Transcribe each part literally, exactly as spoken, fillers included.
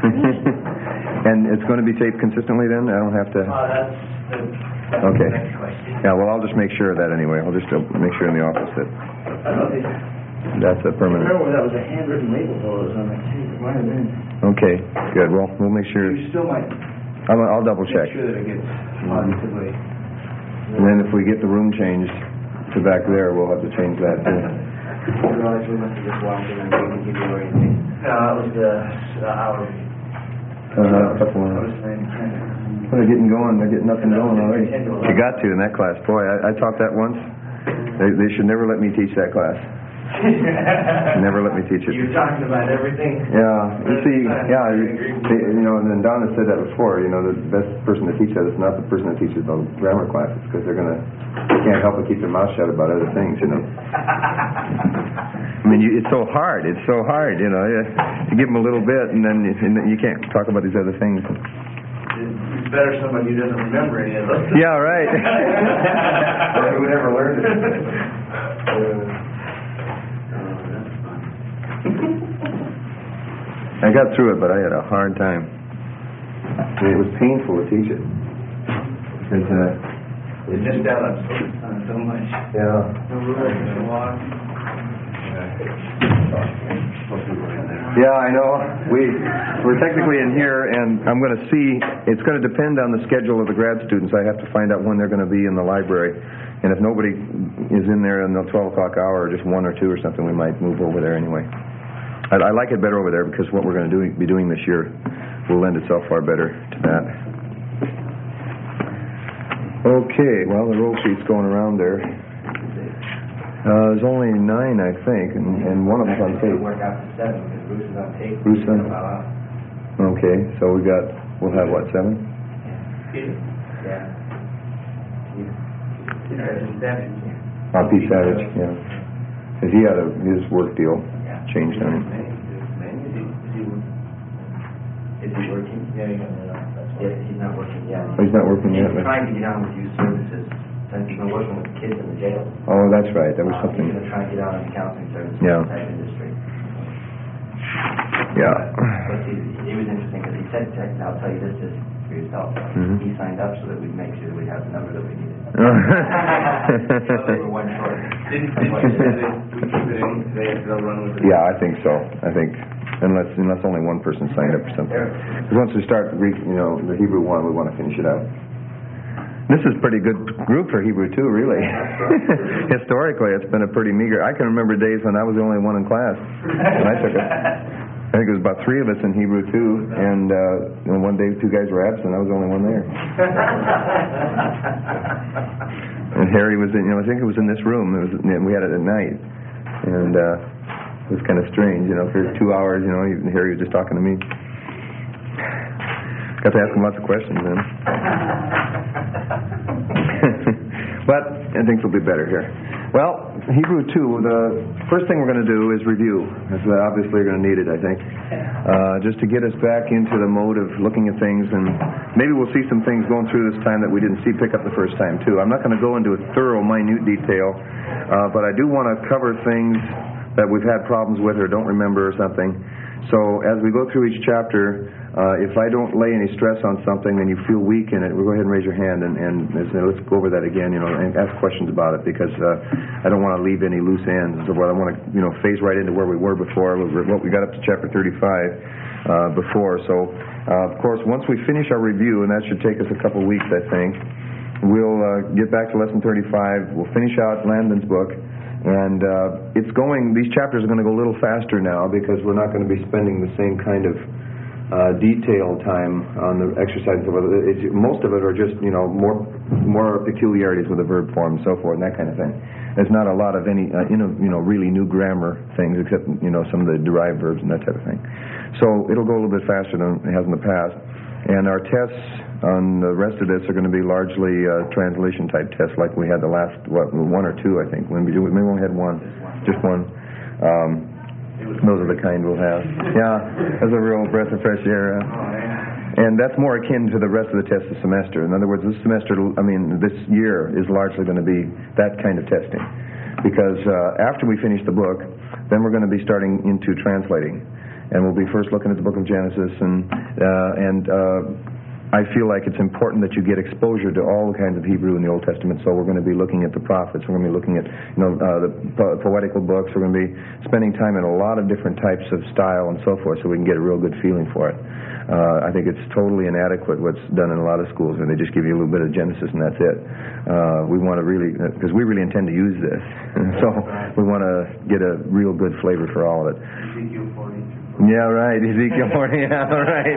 And it's going to be taped consistently then? I don't have to... Uh, that's the, that's okay. the next question. Yeah, well, I'll just make sure of that anyway. I'll just uh, make sure in the office that that's a permanent... I remember that was a handwritten label though. It was on that tape. It might have been. Okay, good. Well, we'll make sure... You still might... I'll, I'll double check. Make sure that it gets positively... And then if we get the room changed to back there, we'll have to change that too. You realize we must have just walked in and didn't give you anything. No, that was the, the hour. Uh, a couple of... They're getting going. They're getting up and going already. You got to in that class. Boy, I, I taught that once. They, they should never let me teach that class. Never let me teach it. You're talking about everything. Yeah. You see, yeah, you, you know, and then Donna said that before, you know, the best person to teach that is not the person that teaches the grammar classes, because they're going to, they can't help but keep their mouth shut about other things, you know. I mean, you, it's so hard. It's so hard, you know. You, you give them a little bit, and then, and then you can't talk about these other things. It's better somebody who doesn't remember any of those. Yeah, right. Who never learned it. I got through it, but I had a hard time. It was painful to teach it. It's, uh, It just develops so much. yeah. Yeah, I know. We, we're technically in here, and I'm going to see, it's going to depend on the schedule of the grad students. I have to find out when they're going to be in the library. And if nobody is in there in the twelve o'clock hour, or just one or two or something, we might move over there anyway. I, I like it better over there because what we're going to do, be doing this year will lend itself far better to that. Okay, well, the roll sheet's going around there. Uh, there's only nine, I think, and, and one of them's on tape. Work out to seven because Bruce is on tape. Bruce on. Okay, so we got, we'll have what, seven? Yeah. Yeah. Uh, Pete Savage, yeah. Because he had a, his work deal changed on him. Is he working? Yeah, he's not working yet. Oh, he's not working yet? He's trying to get on with youth services. Since he's been working with kids in the jail. Oh, that's right. That was uh, something. He's going to try and get out in the counseling services Yeah. type industry. Yeah. But he, it was interesting because he said, I'll tell you this just for yourself. Mm-hmm. He signed up so that we'd make sure that we have the number that we needed. So they were one short. Didn't we keep it in? They'll run with it. Yeah, I think so. I think unless unless only one person signed up for something. Because once we start, you know, the Hebrew one, we want to finish it out. This is a pretty good group for Hebrew too, really. Historically, it's been a pretty meager. I can remember days when I was the only one in class when I took it. I think it was about three of us in Hebrew too, and uh, you know, one day two guys were absent. I was the only one there. And Harry was in. You know, I think it was in this room. It was. We had it at night, and uh, it was kind of strange. You know, for two hours, you know, Harry was just talking to me. Got to ask him lots of questions then. But I think it'll be better here. Well, Hebrew two, the first thing we're going to do is review. Because obviously you're going to need it, I think. Uh, just to get us back into the mode of looking at things, and maybe we'll see some things going through this time that we didn't see pick up the first time too. I'm not going to go into a thorough, minute detail, uh, but I do want to cover things that we've had problems with or don't remember or something. So as we go through each chapter, uh, if I don't lay any stress on something and you feel weak in it, we'll go ahead and raise your hand and, and let's go over that again, you know, and ask questions about it, because uh, I don't want to leave any loose ends. So what I want to, you know, phase right into where we were before, what we got up to chapter thirty-five uh, before. So, uh, of course, once we finish our review, and that should take us a couple weeks, I think, we'll uh, get back to lesson thirty-five. We'll finish out Landon's book. And uh, it's going, these chapters are going to go a little faster now because we're not going to be spending the same kind of uh, detailed time on the exercises. It's, most of it are just, you know, more more peculiarities with the verb form and so forth and that kind of thing. There's not a lot of any, uh, you know, you know, really new grammar things except, you know, some of the derived verbs and that type of thing. So it'll go a little bit faster than it has in the past. And our tests on the rest of this are going to be largely uh, translation-type tests like we had the last, what, one or two, I think. When we do, maybe we only had one, just one. Um, those are the kind we'll have. Yeah, that's a real breath of fresh air. Uh, and that's more akin to the rest of the test this semester. In other words, this semester, I mean, this year is largely going to be that kind of testing. Because uh, after we finish the book, then we're going to be starting into translating. and we'll be first looking at the book of Genesis, and uh, and uh, I feel like it's important that you get exposure to all the kinds of Hebrew in the Old Testament. So we're going to be looking at the prophets. We're going to be looking at, you know, uh, the po- poetical books. We're going to be spending time in a lot of different types of style and so forth, so we can get a real good feeling for it. Uh, I think it's totally inadequate what's done in a lot of schools, and they just give you a little bit of Genesis and that's it. Uh, we want to really, because we really intend to use this, so we want to get a real good flavor for all of it. Ezekiel forty. Yeah, right. Ezekiel forty. Yeah, right.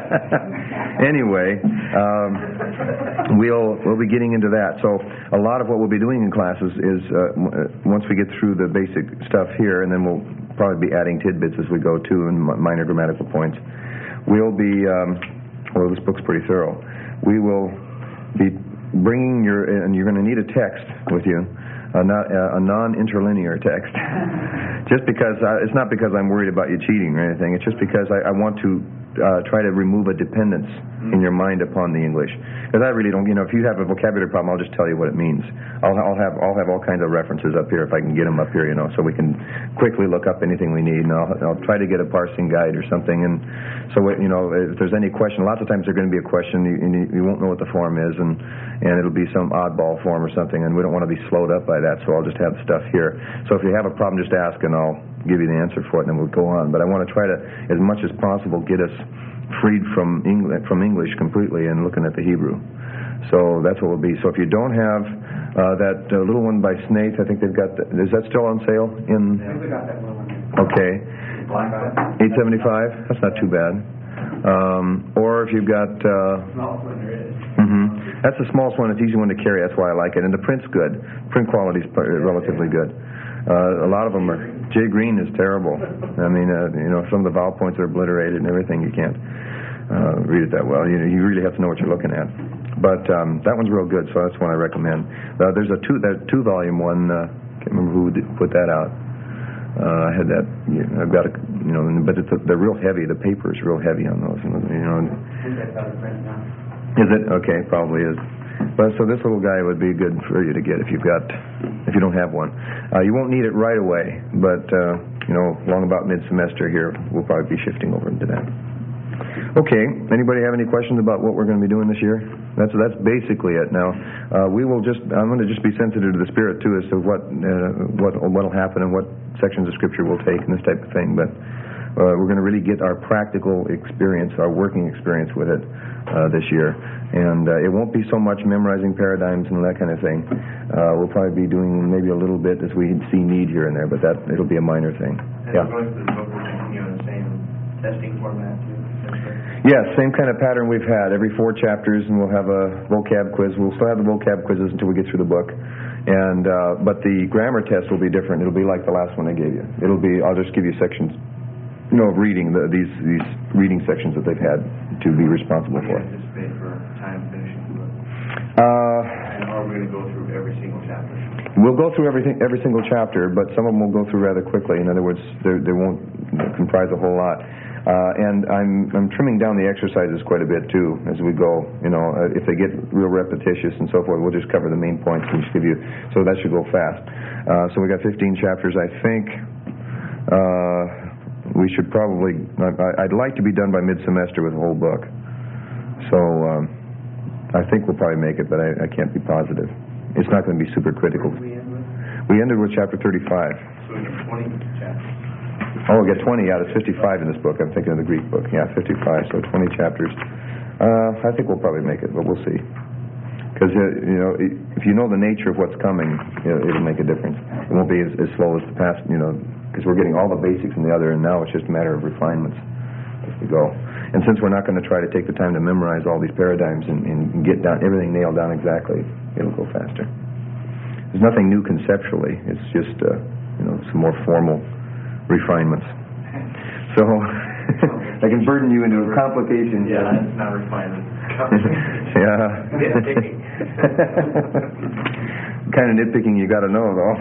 Anyway, um, we'll we'll be getting into that. So a lot of what we'll be doing in classes is uh, once we get through the basic stuff here, and then we'll probably be adding tidbits as we go too, and minor grammatical points. We'll be, um, well, this book's pretty thorough. We will be bringing your, and you're going to need a text with you, a, not, a non-interlinear text. Just because, uh, it's not because I'm worried about you cheating or anything. It's just because I, I want to uh, try to remove a dependence in your mind upon the English. Because I really don't, you know, if you have a vocabulary problem, I'll just tell you what it means. I'll, I'll have I'll have all kinds of references up here if I can get them up here, you know, so we can quickly look up anything we need. And I'll, I'll try to get a parsing guide or something. And so, you know, if there's any question, lots of times there's going to be a question, you, you, you won't know what the form is, and, and it'll be some oddball form or something, and we don't want to be slowed up by that, so I'll just have stuff here. So if you have a problem, just ask, and I'll give you the answer for it, and then we'll go on. But I want to try to, as much as possible, get us freed from English, from English completely and looking at the Hebrew. So that's what we'll be. So if you don't have uh, that uh, little one by Snaith, I think they've got, the, is that still on sale? In Yeah, we got that little one. Okay. eight seventy-five? That's not too bad. Um, or if you've got... Uh, Smallest one there is. Mm-hmm. That's the smallest one. It's an easy one to carry. That's why I like it. And the print's good. Print quality's relatively good. Uh, a lot of them are... Jay Green is terrible. I mean, uh, you know, some of the vowel points are obliterated and everything. You can't uh, read it that well. You, you really have to know what you're looking at. But um, that one's real good, so that's one I recommend. Uh, there's a two that two volume one. Uh, can't remember who did, put that out. Uh, I had that. You know, I've got a, you know, but it's a, they're real heavy. The paper is real heavy on those. You know. Is it okay? Probably is. But so this little guy would be good for you to get if you've got, if you don't have one. Uh, you won't need it right away, but uh, you know, along about mid-semester here, we'll probably be shifting over into that. Okay. Anybody have any questions about what we're going to be doing this year? That's that's basically it. Now, uh, we will just. I'm going to just be sensitive to the Spirit too, as to what uh, what what'll happen and what sections of Scripture we'll take and this type of thing. But uh, we're going to really get our practical experience, our working experience with it uh, this year. And uh, it won't be so much memorizing paradigms and that kind of thing. Uh, we'll probably be doing maybe a little bit as we see need here and there, but that it'll be a minor thing. And Yeah. going through the book, we're continuing the same testing format too. Yes, same kind of pattern we've had. Every four chapters, and we'll have a vocab quiz. We'll still have the vocab quizzes until we get through the book. And uh, but the grammar test will be different. It'll be like the last one I gave you. It'll be. I'll just give you sections, you know, of reading the, these these reading sections that they've had to be responsible for. What do you anticipate for time finishing the book? Uh, And are we going to go through every single chapter? We'll go through everything, every single chapter, but some of them will go through rather quickly. In other words, they won't comprise a whole lot. Uh, and I'm I'm trimming down the exercises quite a bit too as we go. You know, uh, if they get real repetitious and so forth, we'll just cover the main points and just give you. So that should go fast. Uh, so we got fifteen chapters, I think. Uh, we should probably. I, I'd like to be done by mid-semester with the whole book. So um, I think we'll probably make it, but I, I can't be positive. It's not going to be super critical. We end with? We ended with chapter thirty-five. So we have twenty chapters. Oh, we got twenty. Yeah, there's fifty-five in this book. I'm thinking of the Greek book. Yeah, fifty-five, so twenty chapters. Uh, I think we'll probably make it, but we'll see. Because, uh, you know, if you know the nature of what's coming, you know, it'll make a difference. It won't be as, as slow as the past, you know, because we're getting all the basics in the other, and now it's just a matter of refinements as we go. And since we're not going to try to take the time to memorize all these paradigms and, and get down everything nailed down exactly, it'll go faster. There's nothing new conceptually. It's just, uh, you know, some more formal refinements. So I can burden you into complications. Yeah, that's not refinement. Yeah. Nitpicking. Kind of nitpicking you got to know, though.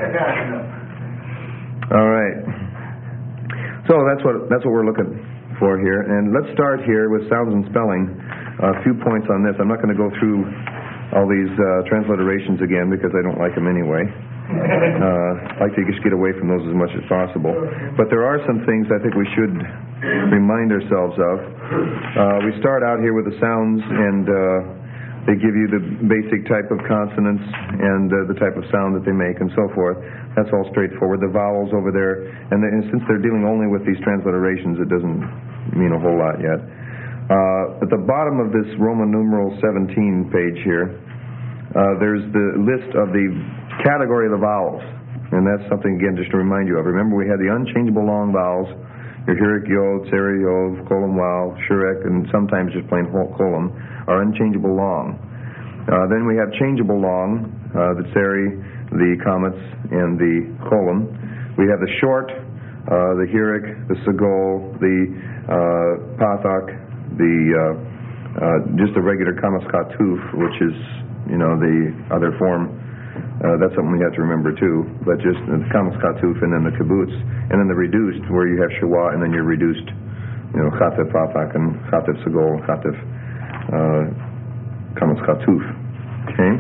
All right. So that's what that's what we're looking for here, and let's start here with sounds and spelling. A few points on this. I'm not going to go through all these uh, transliterations again because I don't like them anyway. Uh, I like to just get away from those as much as possible. But there are some things I think we should remind ourselves of. Uh, we start out here with the sounds, and uh, they give you the basic type of consonants and uh, the type of sound that they make and so forth. That's all straightforward. The vowels over there, and, the, and since they're dealing only with these transliterations, it doesn't mean a whole lot yet. Uh, at the bottom of this Roman numeral seventeen page here, uh, there's the list of the category of the vowels, and that's something, again, just to remind you of. Remember, we had the unchangeable long vowels, your hirik, yod, seri, yod, kolum, wow, shurek, and sometimes just plain kolum, are unchangeable long. Uh, then we have changeable long, uh, the seri, the comets, and the kolum. We have the short, uh, the hirik, the sagol, the uh, pathak, the uh, uh, just the regular kamas katuf, which is, you know, the other form. Uh, that's something we have to remember too. But just the kamas katuf, and then the kibbutz, and then the reduced, where you have shawa, and then you're reduced, you know, chatev pathak and chatev sagol, chatev uh, kamas katuf. Okay.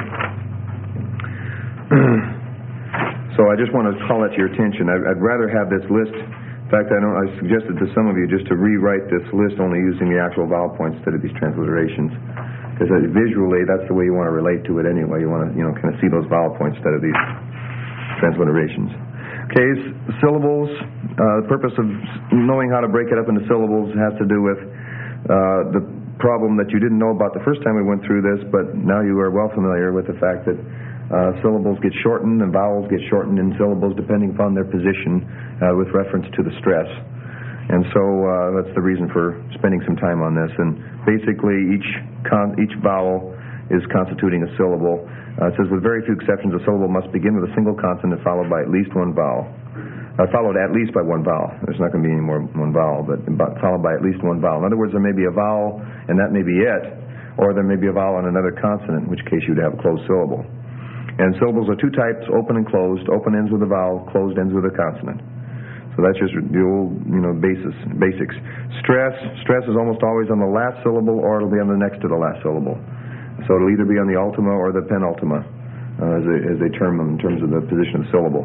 So I just want to call that to your attention. I'd, I'd rather have this list. In fact, I, don't, I suggested to some of you just to rewrite this list only using the actual vowel points instead of these transliterations, because visually that's the way you want to relate to it anyway. You want to, you know, kind of see those vowel points instead of these transliterations. Okay, syllables. Uh, the purpose of knowing how to break it up into syllables has to do with uh, the problem that you didn't know about the first time we went through this, but now you are well familiar with the fact that Uh, syllables get shortened and vowels get shortened in syllables depending upon their position uh, with reference to the stress. And so uh, that's the reason for spending some time on this. And basically each con- each vowel is constituting a syllable. Uh, it says, with very few exceptions, a syllable must begin with a single consonant followed by at least one vowel. Uh, followed at least by one vowel. There's not going to be any more one vowel, but, but followed by at least one vowel. In other words, there may be a vowel, and that may be it, or there may be a vowel on another consonant, in which case you'd have a closed syllable. And syllables are two types, open and closed. Open ends with a vowel, closed ends with a consonant. So that's just the old, you know, basis, basics. Stress, stress is almost always on the last syllable, or it'll be on the next to the last syllable. So it'll either be on the ultima or the penultima, uh, as, they, as they term them in terms of the position of the syllable.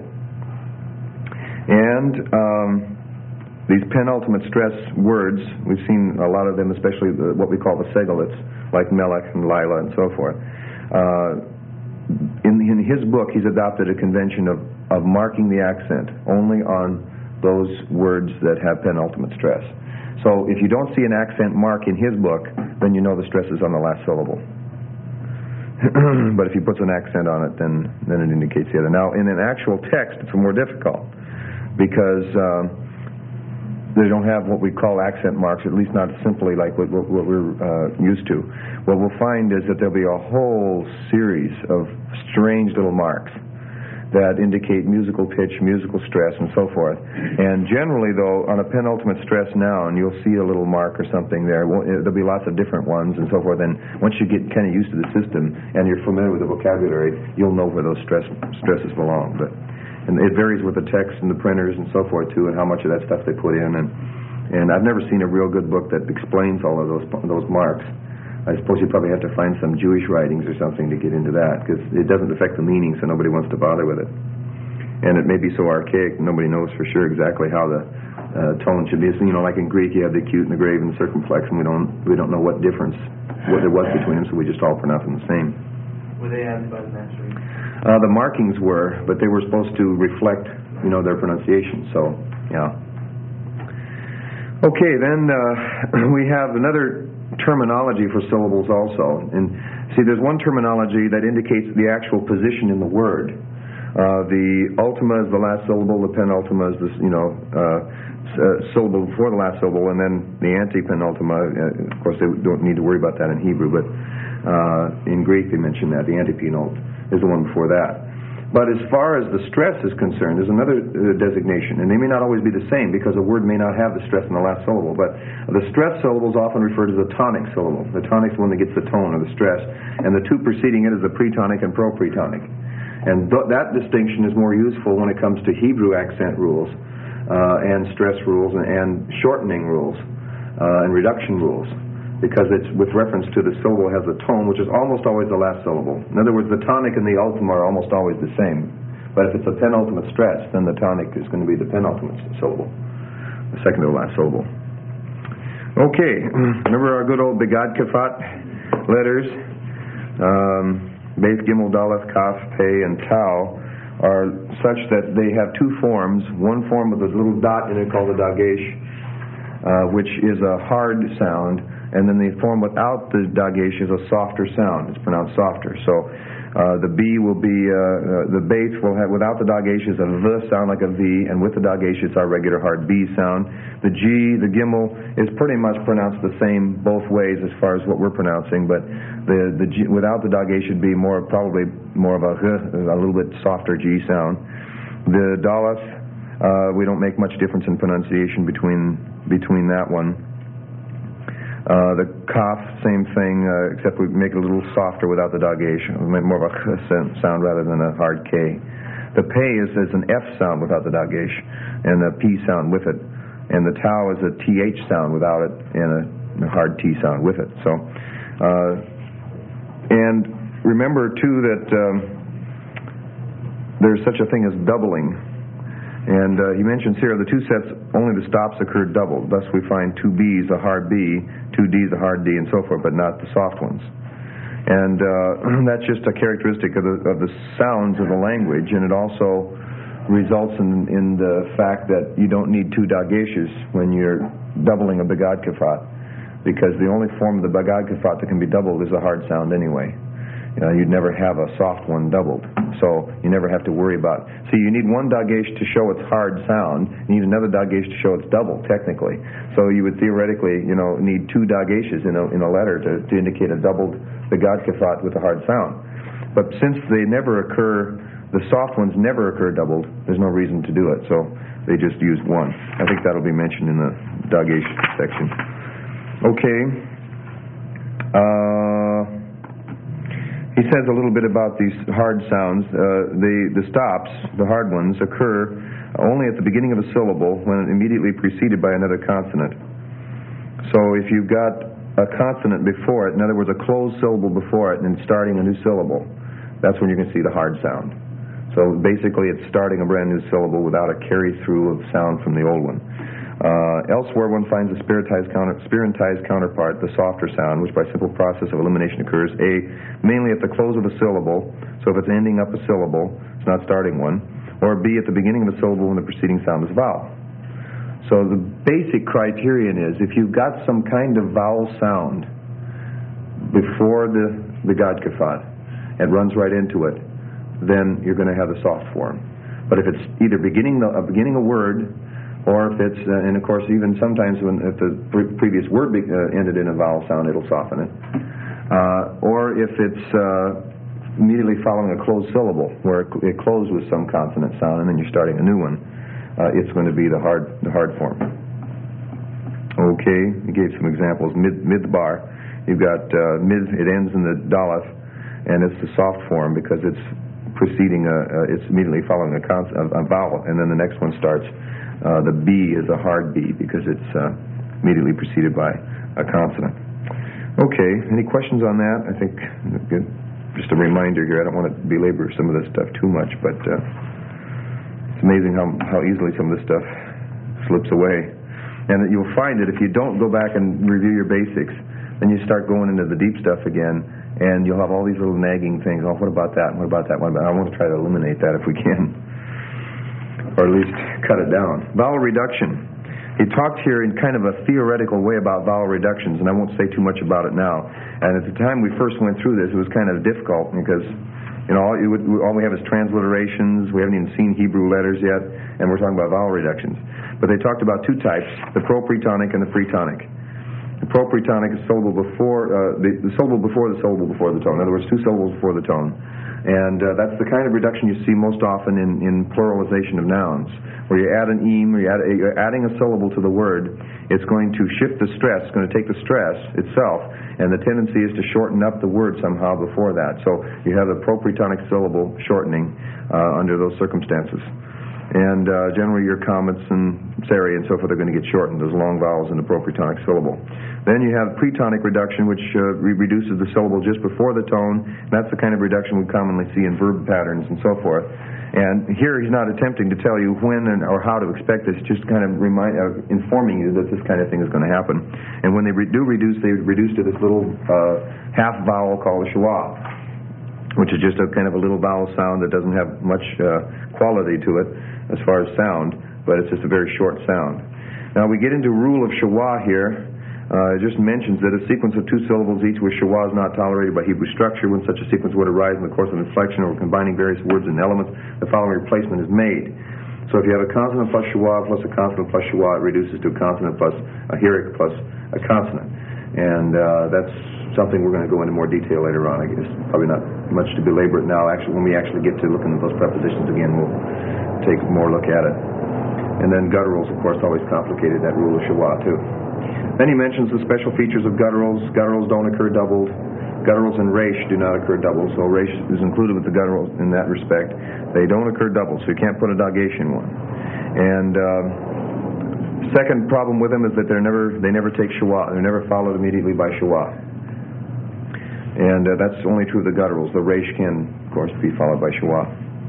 And um, these penultimate stress words, we've seen a lot of them, especially the, what we call the segolets, like melech and lila and so forth. Uh, In, in his book, he's adopted a convention of, of marking the accent only on those words that have penultimate stress. So if you don't see an accent mark in his book, then you know the stress is on the last syllable. But if he puts an accent on it, then, then it indicates the other. Now, in an actual text, it's more difficult because um, they don't have what we call accent marks, at least not simply like what, what, what we're uh, used to. What we'll find is that there'll be a whole series of strange little marks that indicate musical pitch, musical stress, and so forth. And generally, though, on a penultimate stress noun, you'll see a little mark or something there. There'll be lots of different ones and so forth. And once you get kind of used to the system and you're familiar with the vocabulary, you'll know where those stress stresses belong. But and it varies with the text and the printers and so forth too, and how much of that stuff they put in. And and I've never seen a real good book that explains all of those those marks. I suppose you probably have to find some Jewish writings or something to get into that, because it doesn't affect the meaning, so nobody wants to bother with it. And it may be so archaic, nobody knows for sure exactly how the uh, tone should be. So, you know, like in Greek, you have the acute and the grave and the circumflex, and we don't we don't know what difference what there was between them, so we just all pronounce them the same. Were they added by the master? Uh, the markings were, but they were supposed to reflect, you know, their pronunciation. So, yeah. Okay, then uh, we have another terminology for syllables also. And see, there's one terminology that indicates the actual position in the word. Uh, the ultima is the last syllable, the penultima is the, you know, uh, syllable before the last syllable, and then the antepenultima, uh, of course they don't need to worry about that in Hebrew, but uh, in Greek they mention that, the antepenult is the one before that. But as far as the stress is concerned, there's another uh, designation, and they may not always be the same because a word may not have the stress in the last syllable, but the stress syllable is often referred to as the tonic syllable. The tonic is the one that gets the tone or the stress, and the two preceding it is the pretonic and propretonic. And th- that distinction is more useful when it comes to Hebrew accent rules uh, and stress rules and, and shortening rules uh, and reduction rules, because it's with reference to the syllable has a tone, which is almost always the last syllable. In other words, the tonic and the ultima are almost always the same. But if it's a penultimate stress, then the tonic is going to be the penultimate syllable, the second to the last syllable. Okay, remember our good old Begad Kafat letters? Um, Beth, Gimel, Daleth, Kaf, Pei, and Tau are such that they have two forms. One form with a little dot in it called the Dagesh, uh, which is a hard sound, and then the form without the Dagesh is a softer sound. It's pronounced softer. So uh, the B will be, uh, uh, the Beth will have, without the Dagesh is a V sound like a V, and with the Dagesh it's our regular hard B sound. The G, the Gimel, is pretty much pronounced the same both ways as far as what we're pronouncing, but the, the G, without the Dagesh should be more, probably more of a H, a little bit softer G sound. The Daleth, uh, we don't make much difference in pronunciation between between that one. Uh, the Kaf, same thing, uh, except we make it a little softer without the Dagesh. We make more of a Ch sound rather than a hard K. The Pei is, is an F sound without the Dagesh, and a P sound with it. And the Tau is a T H sound without it, and a, a hard T sound with it. So, uh, and remember too that um, there's such a thing as doubling. And uh, he mentions here the two sets, only the stops occur doubled. Thus we find two B's a hard B, two D's a hard D, and so forth, but not the soft ones. And uh, that's just a characteristic of the, of the sounds of the language, and it also results in, in the fact that you don't need two Dageshes when you're doubling a Begad Kafat, because the only form of the Begad Kafat that can be doubled is a hard sound anyway. You know, you'd never have a soft one doubled, so you never have to worry about it. See, you need one Dagesh to show its hard sound, you need another Dagesh to show its double, technically. So you would theoretically, you know, need two Dageshes in a, in a letter to, to indicate a doubled Begad Kafat with a hard sound. But since they never occur, the soft ones never occur doubled, there's no reason to do it, so they just use one. I think that'll be mentioned in the Dagesh section. Okay. Uh... He says a little bit about these hard sounds. Uh, the, the stops, the hard ones, occur only at the beginning of a syllable when immediately preceded by another consonant. So if you've got a consonant before it, in other words, a closed syllable before it, and starting a new syllable, that's when you can see the hard sound. So basically it's starting a brand new syllable without a carry-through of sound from the old one. Uh, elsewhere, one finds a spirantized, counter, spirantized counterpart, the softer sound, which by simple process of elimination occurs, A, mainly at the close of a syllable, so if it's ending up a syllable, it's not starting one, or B, at the beginning of a syllable when the preceding sound is a vowel. So the basic criterion is, if you've got some kind of vowel sound before the, the Begad Kafat, it runs right into it, then you're going to have the soft form. But if it's either beginning the, uh, beginning a word, or if it's, uh, and of course even sometimes when if the pre- previous word be, uh, ended in a vowel sound, it'll soften it. Uh, or if it's uh, immediately following a closed syllable, where it, it closed with some consonant sound and then you're starting a new one, uh, it's going to be the hard the hard form. Okay, he gave some examples. Mid, midbar, you've got uh, mid, it ends in the Daleth, and it's the soft form because it's preceding, a, uh, it's immediately following a, cons- a, a vowel, and then the next one starts. Uh, the B is a hard B because it's uh, immediately preceded by a consonant. Okay, any questions on that? I think good. Just a reminder here, I don't want to belabor some of this stuff too much, but uh, it's amazing how, how easily some of this stuff slips away. And you'll find that if you don't go back and review your basics, then you start going into the deep stuff again, and you'll have all these little nagging things. Oh, what about that? What about that? What about that? I want to try to eliminate that if we can, or at least cut it down. Vowel reduction. He talked here in kind of a theoretical way about vowel reductions, and I won't say too much about it now. And at the time we first went through this, it was kind of difficult because, you know, all, it would, all we have is transliterations. We haven't even seen Hebrew letters yet, and we're talking about vowel reductions. But they talked about two types, the propretonic and the pretonic. The propretonic is syllable before, uh, the, the syllable before the syllable before the tone. In other words, two syllables before the tone. And uh, that's the kind of reduction you see most often in, in pluralization of nouns, where you add an eem, or you add, you're adding a syllable to the word. It's going to shift the stress, it's going to take the stress itself, and the tendency is to shorten up the word somehow before that. So you have the propretonic syllable shortening uh, under those circumstances. And uh, generally your comets and seri and so forth are going to get shortened, those long vowels in the propretonic syllable. Then you have pretonic reduction, which uh, re- reduces the syllable just before the tone. That's the kind of reduction we commonly see in verb patterns and so forth. And here he's not attempting to tell you when and, or how to expect this, just kind of remind, uh, informing you that this kind of thing is going to happen. And when they re- do reduce, they reduce to this little uh, half vowel called a schwa, which is just a kind of a little vowel sound that doesn't have much uh, quality to it as far as sound, but it's just a very short sound. Now we get into rule of schwa here. Uh, it just mentions that a sequence of two syllables, each with schwa, is not tolerated by Hebrew structure. When such a sequence would arise in the course of inflection or combining various words and elements, the following replacement is made. So if you have a consonant plus schwa plus a consonant plus schwa, it reduces to a consonant plus a heroic plus a consonant. And uh, that's something we're going to go into more detail later on. I guess probably not much to belabor it now. Actually, when we actually get to looking at those prepositions again, we'll take more look at it. And then gutturals, of course, always complicated that rule of schwa too. Then he mentions the special features of gutturals. Gutturals don't occur doubled. Gutturals and resh do not occur doubled, so resh is included with the gutturals in that respect. They don't occur doubled, so you can't put a dogation one. And uh, second problem with them is that they're never they never take schwa. They're never followed immediately by schwa. And uh, that's only true of the gutturals. The resh can, of course, be followed by schwa.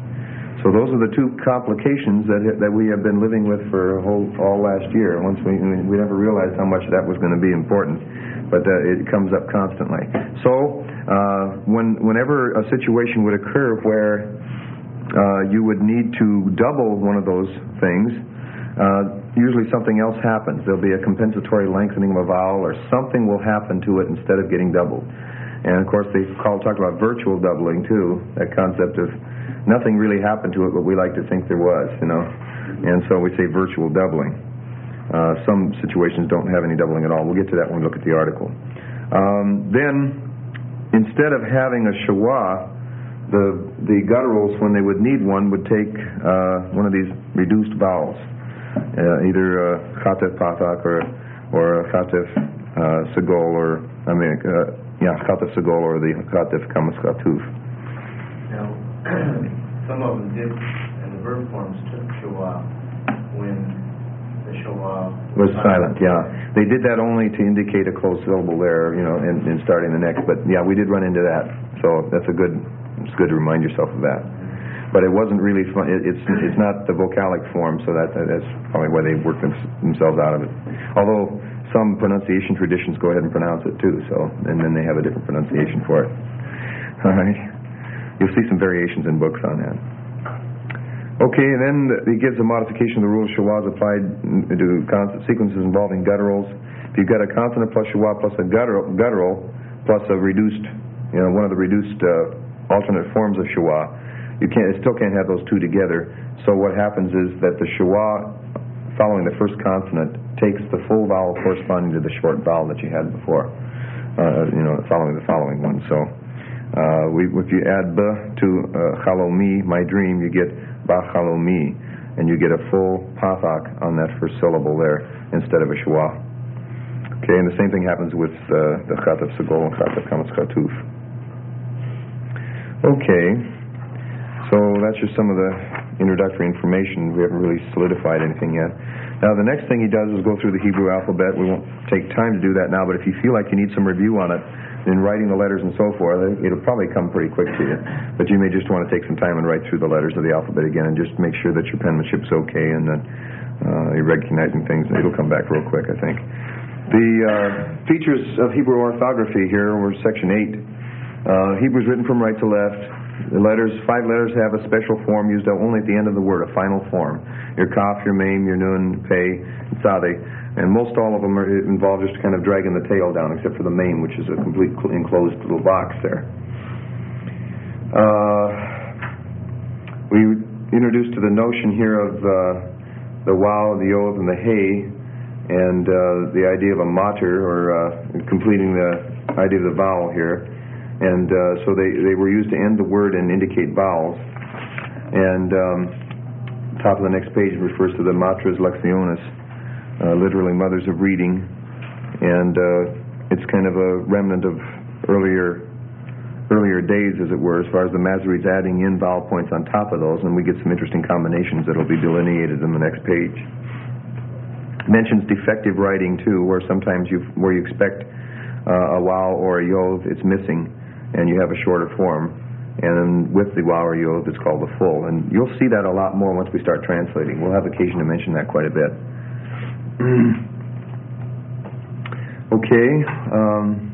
So those are the two complications that that we have been living with for a whole, all last year. Once we we never realized how much that was going to be important, but uh, it comes up constantly. So uh, when whenever a situation would occur where uh, you would need to double one of those things, uh, usually something else happens. There'll be a compensatory lengthening of a vowel, or something will happen to it instead of getting doubled. And of course, they call talk about virtual doubling too. That concept of nothing really happened to it, but we like to think there was, you know. And so we say virtual doubling. Uh, some situations don't have any doubling at all. We'll get to that when we look at the article. Um, then, instead of having a schwa, the the gutturals, when they would need one, would take uh, one of these reduced vowels, uh, either uh, chatef pathak or or uh, chatef uh, segol, or I mean, uh, yeah, chatef segol or the chatef kamas chatuf. Now, some of them did, and the verb forms took schwa when the schwa was silent. Yeah, they did that only to indicate a closed syllable there, you know, in, in starting the next. But yeah, we did run into that, so that's a good. It's good to remind yourself of that. But it wasn't really fun. It, it's it's not the vocalic form, so that that's probably why they worked them, themselves out of it. Although some pronunciation traditions go ahead and pronounce it too, so and then they have a different pronunciation for it. All right. You'll see some variations in books on that. Okay, and then it gives a modification of the rule of schwa applied to consonant sequences involving gutturals. If you've got a consonant plus schwa plus a guttural, guttural plus a reduced, you know, one of the reduced uh, alternate forms of schwa, you can't, it still can't have those two together. So what happens is that the schwa following the first consonant takes the full vowel corresponding to the short vowel that you had before, uh, you know, following the following one. So. Uh, we, if you add b to uh, chalomi, my dream, you get ba chalomi, and you get a full pathak on that first syllable there instead of a schwa. Okay, and the same thing happens with uh, the chatef segol and chatef kamas chatuf. Okay, so that's just some of the introductory information. We haven't really solidified anything yet. Now, the next thing he does is go through the Hebrew alphabet. We won't take time to do that now, but if you feel like you need some review on it, in writing the letters and so forth, it'll probably come pretty quick to you. But you may just want to take some time and write through the letters of the alphabet again and just make sure that your penmanship's okay and that uh, you're recognizing things. It'll come back real quick, I think. The uh, features of Hebrew orthography here were section eight. Uh, Hebrew's written from right to left. The letters, five letters have a special form used only at the end of the word, a final form. Your kaf, your mem, your nun, pei, tzadeh. And most all of them are involved just kind of dragging the tail down, except for the mem, which is a complete enclosed little box there. Uh, we introduced to the notion here of uh, the wow, the oath, and the hey, and uh, the idea of a mater, or uh, completing the idea of the vowel here. And uh, so they, they were used to end the word and indicate vowels. And um, top of the next page refers to the matras lectiones, uh, literally mothers of reading. And uh, it's kind of a remnant of earlier earlier days, as it were, as far as the Masoretes adding in vowel points on top of those. And we get some interesting combinations that will be delineated in the next page. mentions defective writing too, where sometimes you where you expect uh, a vowel or a yod, it's missing, and you have a shorter form. And then with the vowel or yod, it's called the full. And you'll see that a lot more once we start translating. We'll have occasion to mention that quite a bit. Okay. Um,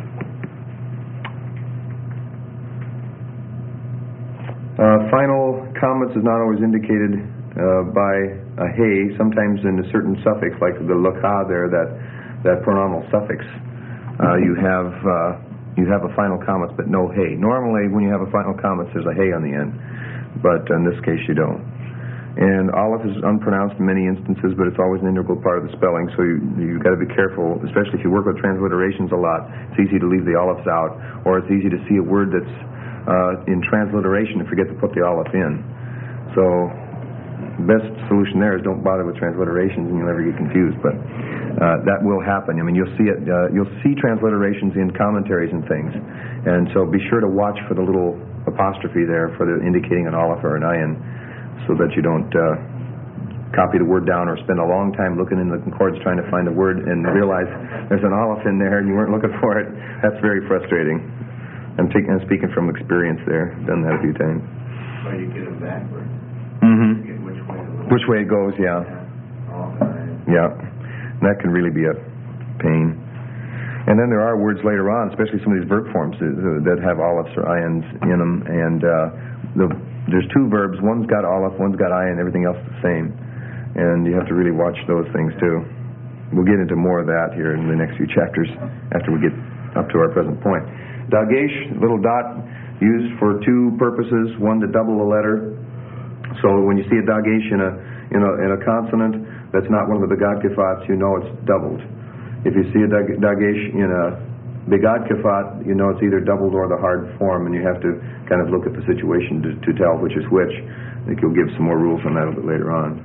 uh, final comments is not always indicated uh, by a hey. Sometimes in a certain suffix, like the laka there, that that pronominal suffix, uh, you have uh, you have a final comment, but no hey. Normally, when you have a final comment, there's a hey on the end, but in this case, you don't. And aleph is unpronounced in many instances, but it's always an integral part of the spelling, so you, you've got to be careful, especially if you work with transliterations a lot. It's easy to leave the alephs out, or it's easy to see a word that's uh, in transliteration and forget to put the aleph in. So the best solution there is don't bother with transliterations and you'll never get confused, but uh, that will happen. I mean, you'll see it. Uh, you'll see transliterations in commentaries and things, and so be sure to watch for the little apostrophe there for the indicating an aleph or an ayin, so that you don't uh, copy the word down or spend a long time looking in the concordance trying to find a word and realize there's an aleph in there and you weren't looking for it. That's very frustrating. I'm, taking, I'm speaking from experience there. Done that a few times. Or you get them backwards. Mm-hmm. You get which way it Which way it goes, yeah. Yeah. All right. Yeah. And that can really be a pain. And then there are words later on, especially some of these verb forms that have alephs or ayins in them, and uh, the there's two verbs, one's got aleph, one's got ayin, everything else is the same. And you have to really watch those things too. We'll get into more of that here in the next few chapters after we get up to our present point. Dagesh, little dot, used for two purposes. One, to double a letter. So when you see a dagesh in a, in a, in a consonant that's not one of the begad kafats, you know it's doubled. If you see a dagesh in a begad kafat, you know it's either doubled or the hard form, and you have to kind of look at the situation to, to tell which is which. I think you'll give some more rules on that a bit later on.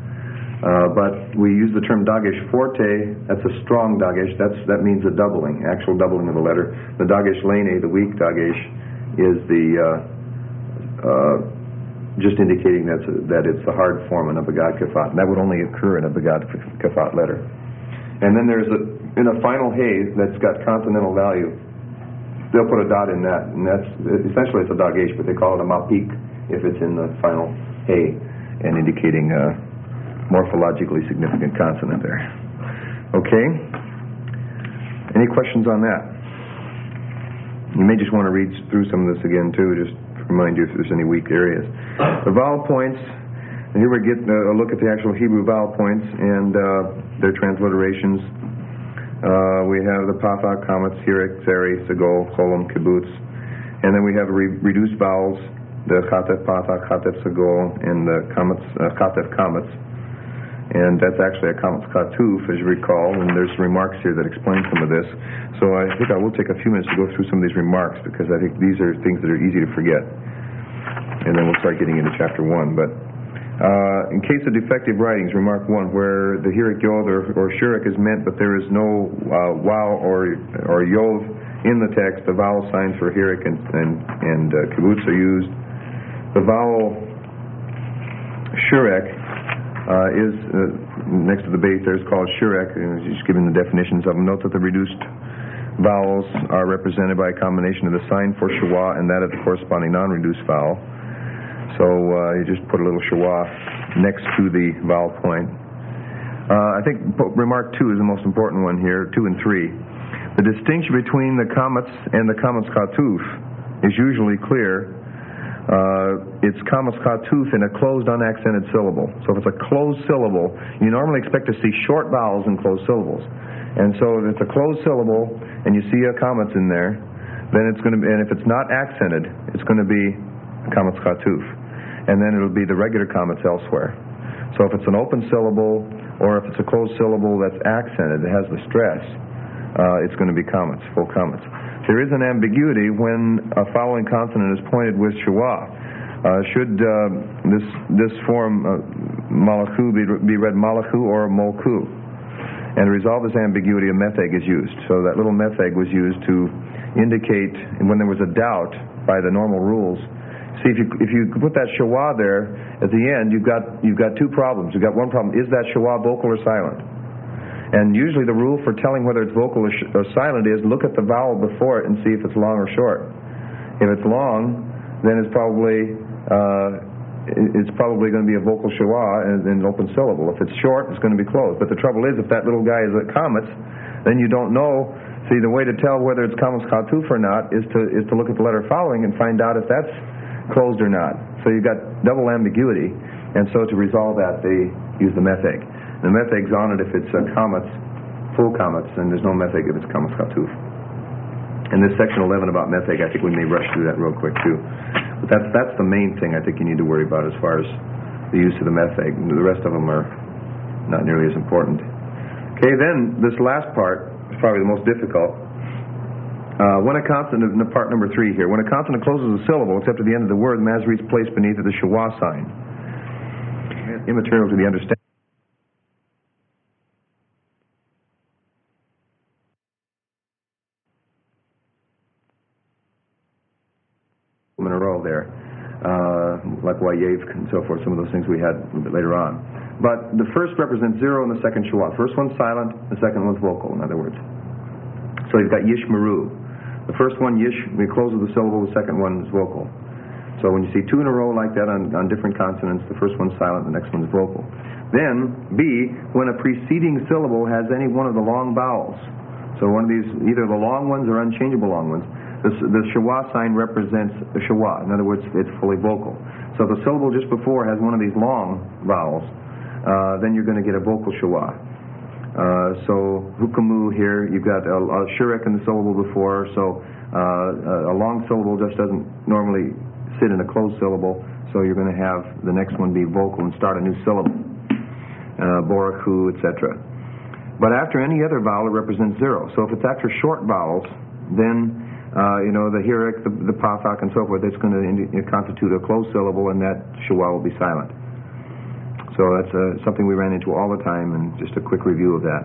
Uh, but we use the term dagesh forte. That's a strong dagesh. That's, that means a doubling, actual doubling of a letter. The dagesh lene, the weak dagesh, is the uh, uh, just indicating that's a, that it's the hard form in a begad kafat. And that would only occur in a begad kafat letter. And then there's a, in a final hey that's got consonantal value, they'll put a dot in that, and that's, essentially it's a dagesh, but they call it a mapik if it's in the final hey, and indicating a morphologically significant consonant there. Okay? Any questions on that? You may just want to read through some of this again too, just to remind you if there's any weak areas. The vowel points. And here we get a look at the actual Hebrew vowel points and uh, their transliterations. Uh, we have the pathak, kametz, hirik, zeri, segol, cholam, kibbutz. And then we have re- reduced vowels, the chatef, pathak, chatef, segol, and the kametz, uh, chatef, kametz. And that's actually a kametz katuf, as you recall, and there's remarks here that explain some of this. So I think I will take a few minutes to go through some of these remarks, because I think these are things that are easy to forget. And then we'll start getting into chapter one. But Uh, in case of defective writings, remark one, where the hirik yod or, or shurik is meant, but there is no uh, waw or or yod in the text, the vowel signs for hirik and and, and uh, kibbutz are used. The vowel shurek uh, is uh, next to the base there is called shurek, and just giving the definitions of them. Note that the reduced vowels are represented by a combination of the sign for shwa and that of the corresponding non-reduced vowel. So uh, you just put a little shawah next to the vowel point. Uh, I think remark two is the most important one here, two and three. The distinction between the kametz and the kametz katuf is usually clear. Uh, it's kametz katuf in a closed, unaccented syllable. So if it's a closed syllable, you normally expect to see short vowels in closed syllables. And so if it's a closed syllable and you see a kametz in there, then it's going to be, and if it's not accented, it's going to be kametz katuf. And then it'll be the regular kametz elsewhere. So if it's an open syllable, or if it's a closed syllable that's accented, it has the stress, uh, it's going to be kametz, full kametz. There is an ambiguity when a following consonant is pointed with shwa. Uh, should uh, this this form uh, malachu be, be read malachu or molku? And to resolve this ambiguity, a metheg is used. So that little metheg was used to indicate when there was a doubt by the normal rules. See, if you if you put that shawah there at the end, you've got you've got two problems. You've got one problem: is that shawah vocal or silent? And usually the rule for telling whether it's vocal or, sh- or silent is look at the vowel before it and see if it's long or short. If it's long, then it's probably uh, it's probably going to be a vocal schwa and an open syllable. If it's short, it's going to be closed. But the trouble is, if that little guy is at comets, then you don't know. See, the way to tell whether it's kamas katuf or not is to is to look at the letter following and find out if that's closed or not. So you've got double ambiguity, and so to resolve that, they use the metheg. The metheg's on it if it's uh, comets, full comets, and there's no metheg if it's kamas katuf. And this section eleven about metheg, I think we may rush through that real quick too. But that's that's the main thing I think you need to worry about as far as the use of the metheg. The rest of them are not nearly as important. Okay, then this last part is probably the most difficult. Uh, when a consonant, in part number three here, when a consonant closes a syllable except at the end of the word, the Masorete's placed beneath it the schwa sign. Immaterial to the understanding. In a row there, uh, like Wayevk and so forth, some of those things we had a little bit later on. But the first represents zero and the second schwa. First one's silent, the second one's vocal, in other words. So you've got yishmaru. The first one, yish, we close with the syllable, the second one is vocal. So when you see two in a row like that on, on different consonants, the first one's silent, the next one's vocal. Then, B, when a preceding syllable has any one of the long vowels. So one of these, either the long ones or unchangeable long ones, the, the schwa sign represents a schwa. In other words, it's fully vocal. So if the syllable just before has one of these long vowels, uh, then you're going to get a vocal schwa. Uh, so hukamu here, you've got a, a shurek in the syllable before, so uh, a long syllable just doesn't normally sit in a closed syllable, so you're going to have the next one be vocal and start a new syllable. Uh, boraku, et cetera. But after any other vowel, it represents zero. So if it's after short vowels, then Uh, you know, the hirik, the, the pathak, and so forth, it's going to indi- constitute a closed syllable, and that schwa will be silent. So that's uh, something we ran into all the time, and just a quick review of that.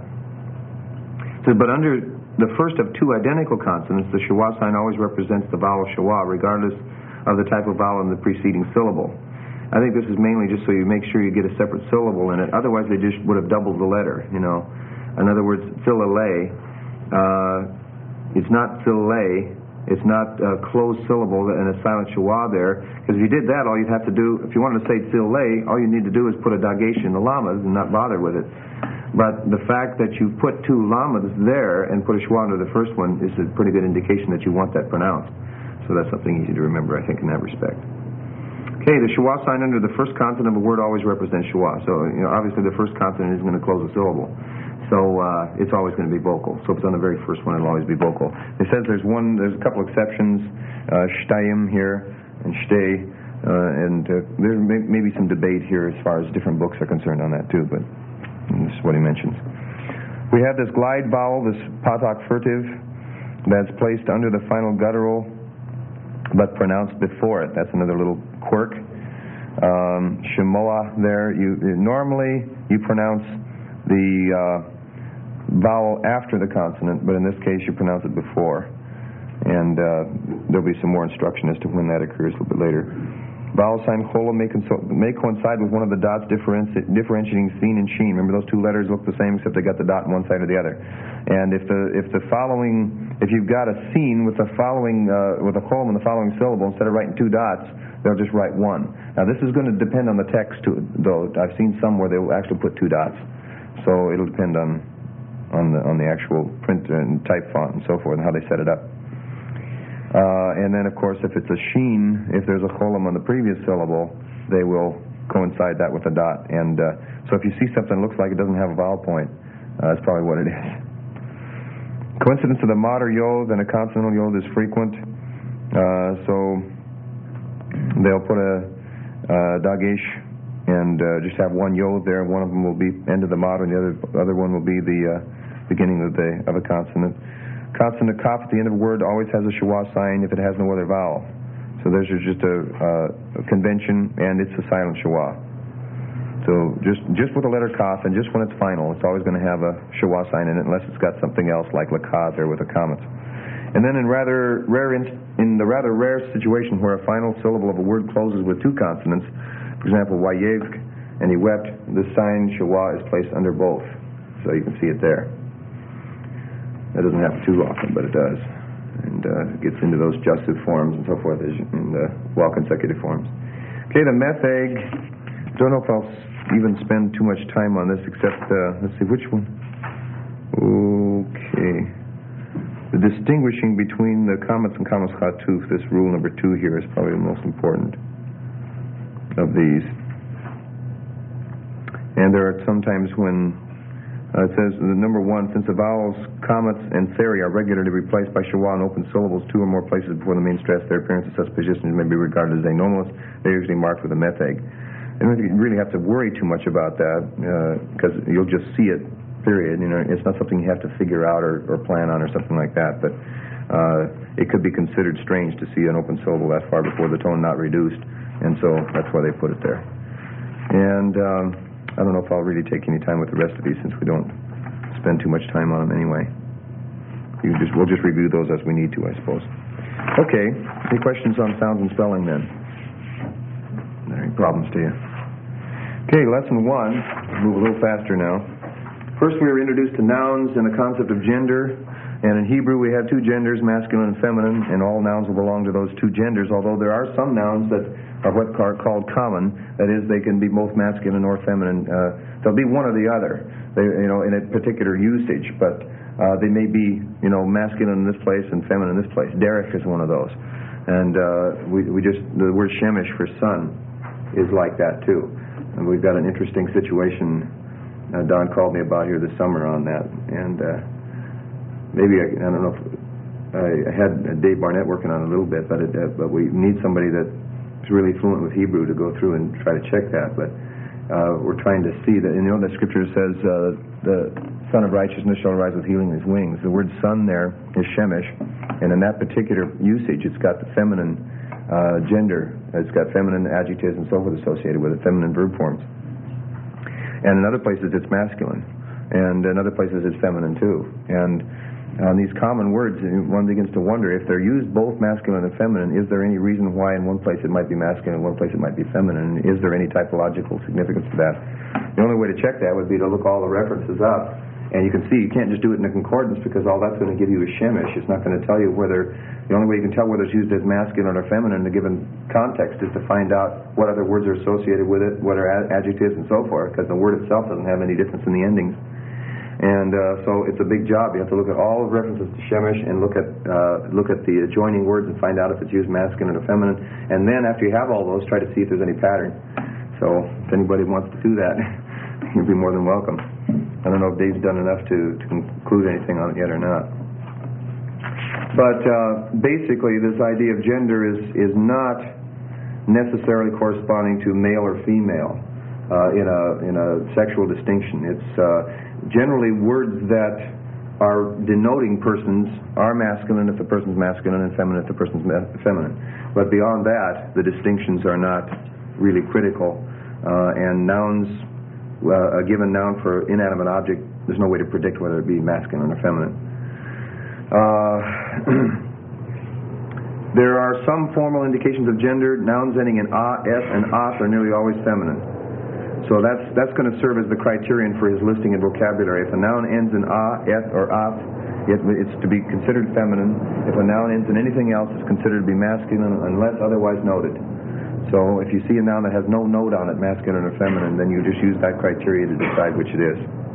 So, but under the first of two identical consonants, the schwa sign always represents the vowel schwa, regardless of the type of vowel in the preceding syllable. I think this is mainly just so you make sure you get a separate syllable in it. Otherwise, they just would have doubled the letter, you know. In other words, silale, uh, it's not silale. It's not a closed syllable and a silent schwa there. Because if you did that, all you'd have to do, if you wanted to say silale, all you need to do is put a dagesh in the lamas and not bother with it. But the fact that you put two lamas there and put a schwa under the first one is a pretty good indication that you want that pronounced. So that's something easy to remember, I think, in that respect. Okay, the schwa sign under the first consonant of a word always represents schwa. So, you know, obviously the first consonant isn't going to close a syllable. So uh, it's always going to be vocal. So if it's on the very first one, it'll always be vocal. It says there's one, there's a couple exceptions, uh, shtayim here and shtay, uh, and uh, there may, may be some debate here as far as different books are concerned on that too, but this is what he mentions. We have this glide vowel, this patak furtive, that's placed under the final guttural, but pronounced before it. That's another little quirk. Um, shemoa there, you normally you pronounce the uh, vowel after the consonant, but in this case you pronounce it before. And uh, there'll be some more instruction as to when that occurs a little bit later. Vowel sign chola may, conso- may coincide with one of the dots differenti- differentiating sin and sheen. Remember, those two letters look the same except they got the dot on one side or the other. And if the if the following, if you've got a sin with the following uh, with a chola in the following syllable, instead of writing two dots, they'll just write one. Now this is going to depend on the text too, though. I've seen some where they will actually put two dots. So it'll depend on on the on the actual print and type font and so forth and how they set it up. Uh, and then, of course, if it's a sheen, if there's a cholam on the previous syllable, they will coincide that with a dot. And uh, so if you see something that looks like it doesn't have a vowel point, uh, that's probably what it is. Coincidence of the mater yod and a consonantal yod is frequent. Uh, so they'll put a uh, dagesh and uh, just have one yod there. One of them will be end of the mater, and the other other one will be the uh, beginning of the of a consonant. Consonant kaf at the end of a word always has a schwa sign if it has no other vowel. So there's just a, uh, a convention, and it's a silent schwa. So just just with the letter kaf, and just when it's final, it's always going to have a schwa sign in it, unless it's got something else like lakad there with a comet. And then in rather rare inst- in the rather rare situation where a final syllable of a word closes with two consonants, for example, wayevk and he wept, the sign schwa is placed under both. so you can see it there. That doesn't happen too often, but it does. And uh, it gets into those jussive forms and so forth in the while consecutive forms. Okay, the methag. Don't know if I'll even spend too much time on this, except, uh, let's see, which one? Okay. The distinguishing between the Kametz and Kametz Chatuf, this rule number two here, is probably the most important of these. And there are sometimes when Uh, it says, the number one, since the vowels kametz and seri are regularly replaced by schwa and open syllables two or more places before the main stress, their appearance in such positions may be regarded as anomalous. They're usually marked with a methag. I don't think you really have to worry too much about that, because uh, you'll just see it, period. You know, it's not something you have to figure out or, or plan on or something like that, but uh, it could be considered strange to see an open syllable that far before the tone not reduced, and so that's why they put it there. And Um, I don't know if I'll really take any time with the rest of these since we don't spend too much time on them anyway. You just, we'll just review those as we need to, I suppose. Okay, any questions on sounds and spelling then? Any problems to you? Okay, lesson one. Move a little faster now. First we were introduced to nouns and the concept of gender. And in Hebrew we have two genders, masculine and feminine, and all nouns will belong to those two genders, although there are some nouns that are what are called common. That is, they can be both masculine or feminine. Uh, they'll be one or the other, they, you know, in a particular usage, but uh, they may be, you know, masculine in this place and feminine in this place. Derek is one of those. And uh, we, we just, the word shemesh for son is like that too. And we've got an interesting situation uh, Don called me about here this summer on that. And uh, maybe, I, I don't know if I had Dave Barnett working on it a little bit, but, it, uh, but we need somebody that's really fluent with Hebrew to go through and try to check that. But uh, we're trying to see that, you know, the scripture says uh, the Son of Righteousness shall rise with healing in his wings. The word son there is shemesh, and in that particular usage it's got the feminine uh, gender, it's got feminine adjectives and so forth associated with it, feminine verb forms. And in other places it's masculine, and in other places it's feminine too. And on these common words, one begins to wonder if they're used both masculine and feminine, is there any reason why in one place it might be masculine and one place it might be feminine? Is there any typological significance to that? The only way to check that would be to look all the references up. And you can see, you can't just do it in a concordance, because all that's going to give you is shemesh. It's not going to tell you whether, the only way you can tell whether it's used as masculine or feminine in a given context is to find out what other words are associated with it, what are adjectives and so forth, because the word itself doesn't have any difference in the endings. And uh, so it's a big job. You have to look at all the references to shemesh and look at uh, look at the adjoining words and find out if it's used masculine or feminine. And then after you have all those, try to see if there's any pattern. So if anybody wants to do that, you'd be more than welcome. I don't know if Dave's done enough to, to conclude anything on it yet or not. But uh, basically, this idea of gender is, is not necessarily corresponding to male or female uh, in a in a sexual distinction. It's uh, generally words that are denoting persons are masculine if the person's masculine and feminine if the person's feminine. But beyond that, the distinctions are not really critical. Uh, and nouns, uh, a given noun for inanimate object, there's no way to predict whether it be masculine or feminine. Uh, there are some formal indications of gender. Nouns ending in a, s, and ot are nearly always feminine. So that's that's going to serve as the criterion for his listing in vocabulary. If a noun ends in a, et, or ot, it, it's to be considered feminine. If a noun ends in anything else, it's considered to be masculine unless otherwise noted. So if you see a noun that has no note on it, masculine or feminine, then you just use that criteria to decide which it is.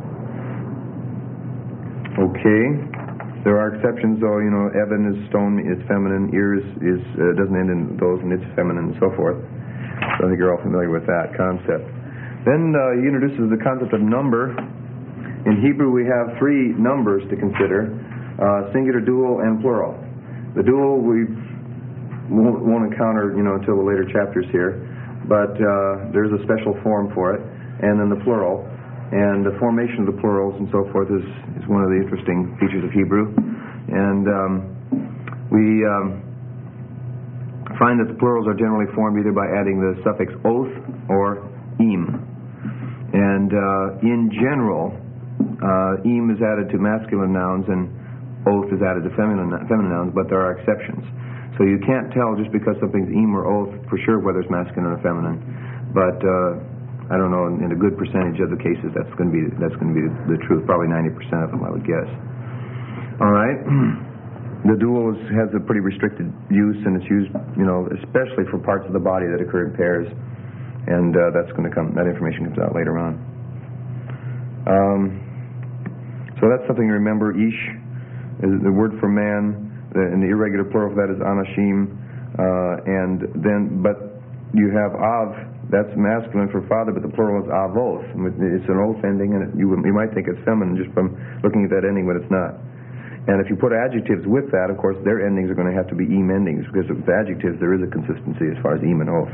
Okay. There are exceptions, though. You know, Evan is stone, is feminine. Ears is uh, doesn't end in those, and it's feminine, and so forth. So I think you're all familiar with that concept. Then uh, he introduces the concept of number. In Hebrew, we have three numbers to consider, uh, singular, dual, and plural. The dual we won't, won't encounter, you know, until the later chapters here, but uh, there's a special form for it. And then the plural, and the formation of the plurals and so forth is, is one of the interesting features of Hebrew. And um, we um, find that the plurals are generally formed either by adding the suffix oath or im. And uh, in general, uh, im is added to masculine nouns and oath is added to feminine, feminine nouns, but there are exceptions. So you can't tell just because something's im or oath for sure whether it's masculine or feminine. But uh, I don't know, in a good percentage of the cases, that's going to be that's going to be the truth. Probably ninety percent of them, I would guess. All right. The dual is, has a pretty restricted use, and it's used, you know, especially for parts of the body that occur in pairs, and uh, that's going to come. That information comes out later on. Um, so that's something to remember. Ish is the word for man, and the irregular plural for that is anashim, uh, and then but you have av. That's masculine for father, but the plural is avos. It's an oath ending, and it, you, you might think it's feminine just from looking at that ending, but it's not. And if you put adjectives with that, of course, their endings are going to have to be em endings, because with adjectives there is a consistency as far as em and oath.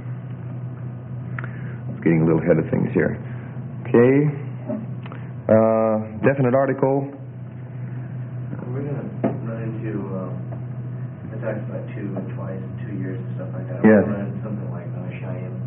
It's getting a little ahead of things here. Okay. Uh, definite article. We're going to run into, um, I talked about two and twice and two years and stuff like that. Yes. We're going to run into something like Shayim.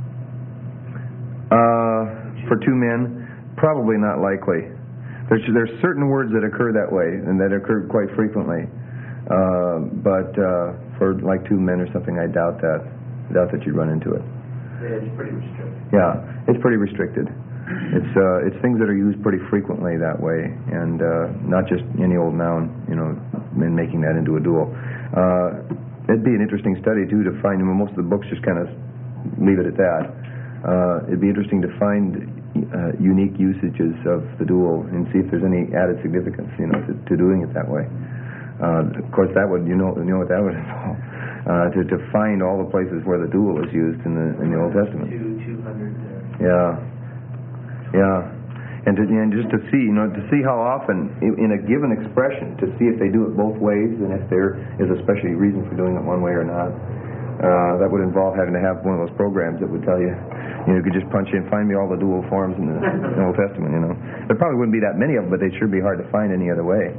Uh, for two men, probably not likely. There's, there's certain words that occur that way, and that occur quite frequently. Uh, but uh, for like two men or something, I doubt that. I doubt that you'd run into it. Yeah, it's pretty restricted. Yeah, it's pretty restricted. It's uh, it's things that are used pretty frequently that way, and uh, not just any old noun, you know, and making that into a dual. Uh, it'd be an interesting study too to find. I mean, most of the books just kind of leave it at that. Uh, it'd be interesting to find uh, unique usages of the dual and see if there's any added significance, you know, to, to doing it that way. Uh, of course, that would you know you know what that would involve. Uh, to to find all the places where the dual is used in the in the Old Testament. Two two hundred there. Yeah, yeah, and to, and just to see, you know, to see how often in, in a given expression, to see if they do it both ways and if there is a special reason for doing it one way or not. Uh, that would involve having to have one of those programs that would tell you, you know, you could just punch in, find me all the dual forms in the, in the Old Testament, you know. There probably wouldn't be that many of them, but they'd sure be hard to find any other way.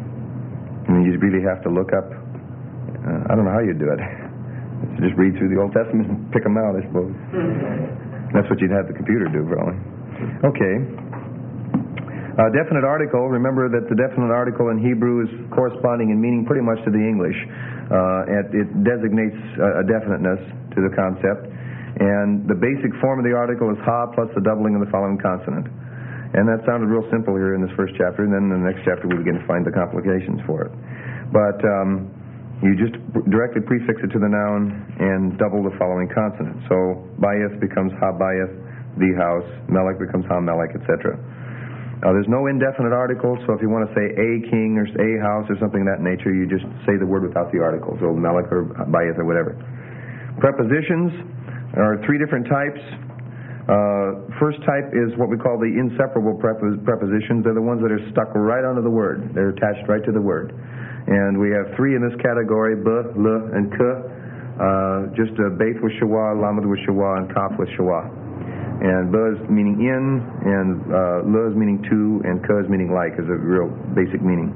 I mean, you'd really have to look up, uh, I don't know how you'd do it. So just read through the Old Testament and pick them out, I suppose. That's what you'd have the computer do, probably. Okay. Uh, definite article, remember that the definite article in Hebrew is corresponding in meaning pretty much to the English. Uh, it, it designates a, a definiteness to the concept. And the basic form of the article is ha plus the doubling of the following consonant. And that sounded real simple here in this first chapter, and then in the next chapter we begin to find the complications for it. But um, you just directly prefix it to the noun and double the following consonant. So bayith becomes ha bayith, the house, melech becomes ha melech, et cetera. Uh, there's no indefinite article, so if you want to say a king or a house or something of that nature, you just say the word without the article, so melech or bayith or whatever. Prepositions are three different types. Uh, first type is what we call the inseparable prepos- prepositions. They're the ones that are stuck right onto the word. They're attached right to the word. And we have three in this category, b, l, and k. Uh, just uh, beith with shawah, lamed with shawah, and kaf with shawah. And b is meaning in, and uh, l is meaning to, and k is meaning like, is a real basic meaning.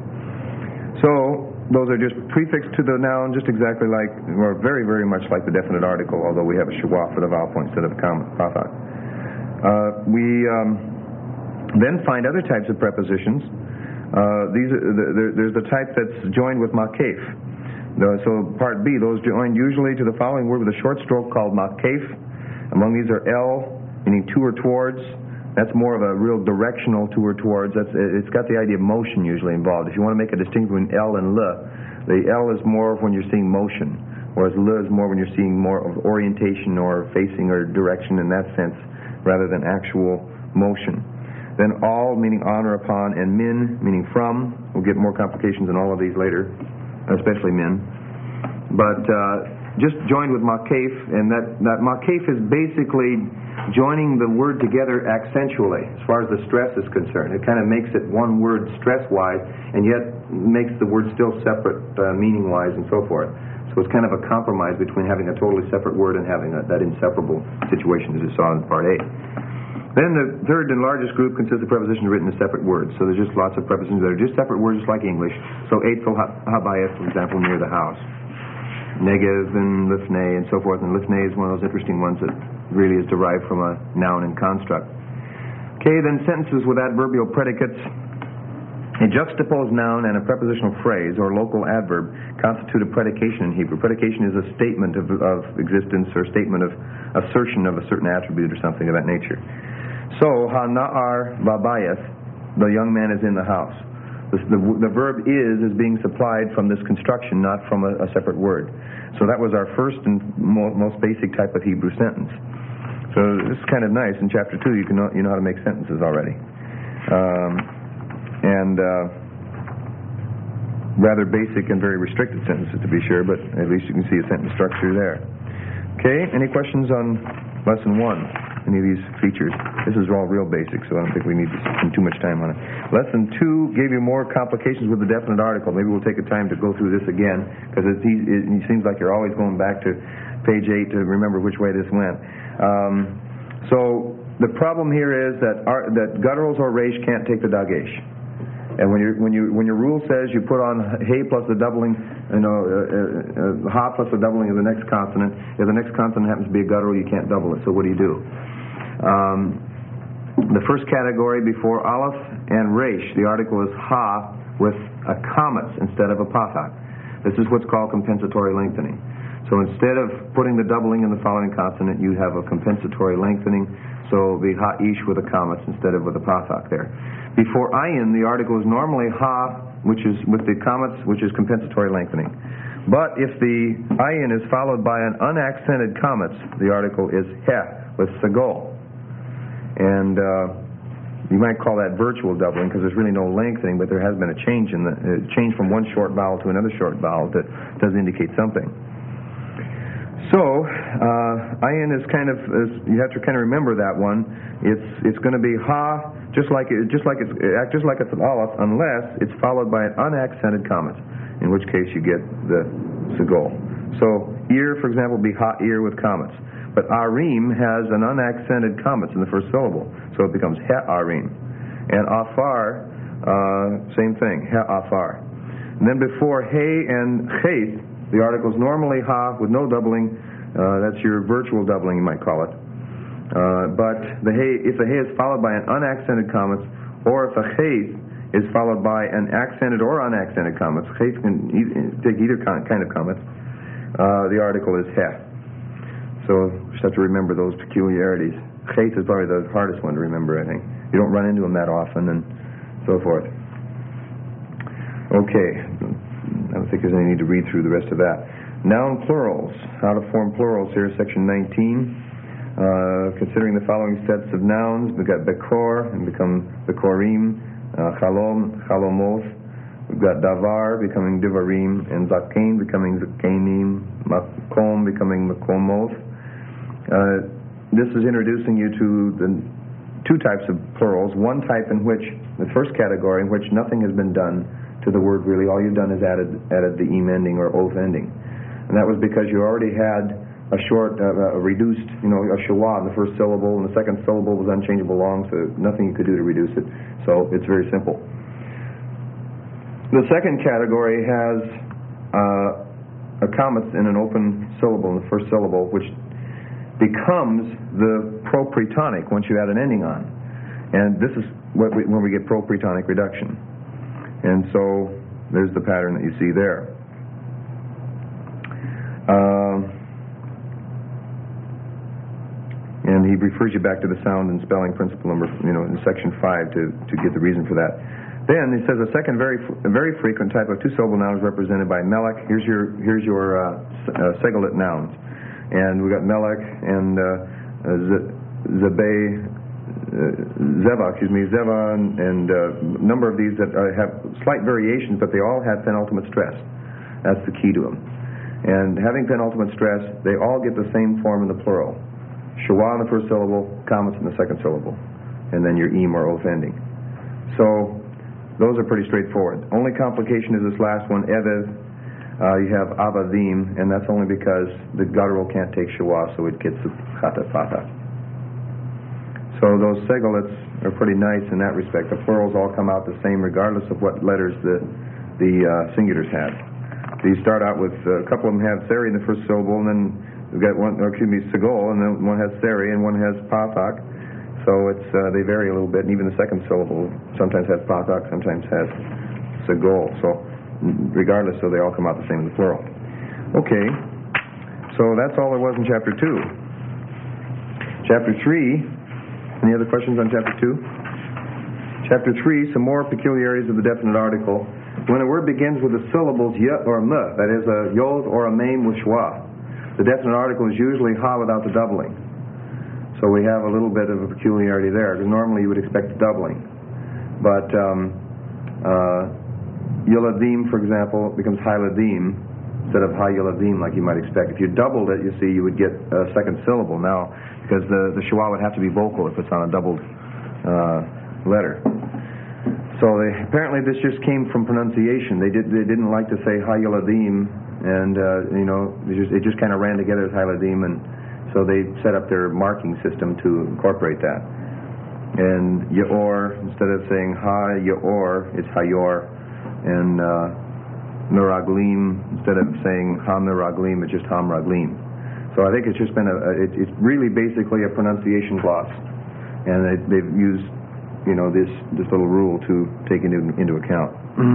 So those are just prefixed to the noun, just exactly like, or very, very much like the definite article, although we have a shawah for the vowel point instead of a comma. Uh, we um, then find other types of prepositions. Uh, these are, the, there's the type that's joined with makef. The, so part B, those joined usually to the following word with a short stroke called makef. Among these are el, meaning to or towards. That's more of a real directional to or towards. That's, it's got the idea of motion usually involved. If you want to make a distinction between L and L, the L is more when you're seeing motion, whereas L is more when you're seeing more of orientation or facing or direction in that sense, rather than actual motion. Then all, meaning on or upon, and min, meaning from. We'll get more complications in all of these later, especially min. But uh, just joined with makef, and that, that makef is basically joining the word together accentually, as far as the stress is concerned. It kind of makes it one word stress-wise, and yet makes the word still separate uh, meaning-wise and so forth. So it's kind of a compromise between having a totally separate word and having a, that inseparable situation, as you saw in part A. Then the third and largest group consists of prepositions written as separate words. So there's just lots of prepositions that are just separate words, just like English. So eitzel habayeth, for example, near the house. Negev and lifnei and so forth. And lifnei is one of those interesting ones that really is derived from a noun and construct. Okay, then sentences with adverbial predicates. A juxtaposed noun and a prepositional phrase or local adverb constitute a predication in Hebrew. Predication is a statement of, of existence or statement of assertion of a certain attribute or something of that nature. So, ha-na'ar babayeth, the young man is in the house. The, the, the verb is is being supplied from this construction, not from a, a separate word. So that was our first and mo- most basic type of Hebrew sentence. So this is kind of nice. In chapter two, you can know, you know how to make sentences already. Um, and uh, rather basic and very restricted sentences to be sure, but at least you can see a sentence structure there. Okay, any questions on lesson one? Any of these features? This is all real basic, so I don't think we need to spend too much time on it. Lesson two gave you more complications with the definite article. Maybe we'll take a time to go through this again, because it, it, it seems like you're always going back to page eight to remember which way this went. Um, so the problem here is that our, that gutturals or resh can't take the dagesh. And when you when you when your rule says you put on hey plus the doubling, you know, uh, uh, uh, ha plus the doubling of the next consonant, if the next consonant happens to be a guttural, you can't double it. So what do you do? Um, the first category before aleph and resh, the article is ha with a kametz instead of a pathak. This is what's called compensatory lengthening. So instead of putting the doubling in the following consonant, you have a compensatory lengthening. So the ha-ish with a kametz instead of with a pathak there. Before ayin, the article is normally ha, which is with the kametz, which is compensatory lengthening. But if the ayin is followed by an unaccented kametz, the article is heh with sagol. And uh, you might call that virtual doubling because there's really no lengthening, but there has been a change in the uh, change from one short vowel to another short vowel that does indicate something. So, uh, ayin is kind of, is, you have to kind of remember that one. It's it's going to be ha, just like it, just like it's just like it's an aleph, unless it's followed by an unaccented kametz, in which case you get the sagol. So, ear, for example, would be ha ear with kametz. But arim has an unaccented kametz in the first syllable, so it becomes he arim. And afar, uh, same thing, he afar. And then before hey and chait, the article is normally ha with no doubling. Uh, that's your virtual doubling, you might call it. Uh, but the hey, if the hey is followed by an unaccented kametz, or if a chait is followed by an accented or unaccented kametz, chait can e- take either kind of kametz, uh, the article is he. So you just have to remember those peculiarities. Chait is probably the hardest one to remember, I think. You don't run into them that often and so forth. Okay. I don't think there's any need to read through the rest of that. Noun plurals. How to form plurals here, section nineteen. Uh, considering the following sets of nouns, we've got bekor, and become bekorim, uh, chalom, chalomoth. We've got davar, becoming divarim, and zakein, becoming zakenim, makom, becoming makomoth. Uh, this is introducing you to the two types of plurals. One type in which, the first category, in which nothing has been done to the word really. All you've done is added added the em ending or oath ending. And that was because you already had a short, uh, a reduced, you know, a shawah in the first syllable, and the second syllable was unchangeable long, so nothing you could do to reduce it. So it's very simple. The second category has uh, a kametz in an open syllable in the first syllable, which becomes the propretonic once you add an ending on. And this is what we, when we get propretonic reduction. And so there's the pattern that you see there. Um, and he refers you back to the sound and spelling principle number, you know, in section five to, to get the reason for that. Then he says a second very a very frequent type of two-syllable noun is represented by melech. Here's your here's your uh, uh, segolit nouns, and we got melech and uh, uh, zebeh. Uh, Zeva, excuse me, Zeva, and, and uh, a number of these that uh, have slight variations, but they all have penultimate stress. That's the key to them. And having penultimate stress, they all get the same form in the plural. Shawah in the first syllable, kametz in the second syllable, and then your em or oath ending. So those are pretty straightforward. Only complication is this last one, evev. Uh, you have avadim, and that's only because the guttural can't take shawah, so it gets the chata fata. So those segolits are pretty nice in that respect. The plurals all come out the same regardless of what letters the the uh, singulars have. So you start out with uh, a couple of them have seri in the first syllable, and then we've got one, or excuse me, segol, and then one has seri and one has pathak. So it's uh, they vary a little bit, and even the second syllable sometimes has pathak, sometimes has sagol. So regardless, so they all come out the same in the plural. Okay, so that's all there was in chapter two. Chapter three, any other questions on chapter two? Chapter three, some more peculiarities of the definite article. When a word begins with the syllables y or m, that is a yod or a mem with schwa, the definite article is usually ha without the doubling. So we have a little bit of a peculiarity there, because normally you would expect a doubling. But um, uh, yeladim, for example, becomes hiladim instead of ha-yeladim like you might expect. If you doubled it, you see, you would get a second syllable now, because the, the schwa would have to be vocal if it's on a doubled uh, letter. So they, apparently this just came from pronunciation. They did they didn't like to say ha-yeladim, and uh, you know it just, it just kind of ran together as hiladim, and so they set up their marking system to incorporate that. And yaor, instead of saying ha yaor, it's hayor, and uh, miraglim, instead of saying ha miraglim, it's just ha miraglim. So I think it's just been a, a it, it's really basically a pronunciation gloss, and they, they've used, you know, this this little rule to take into into account.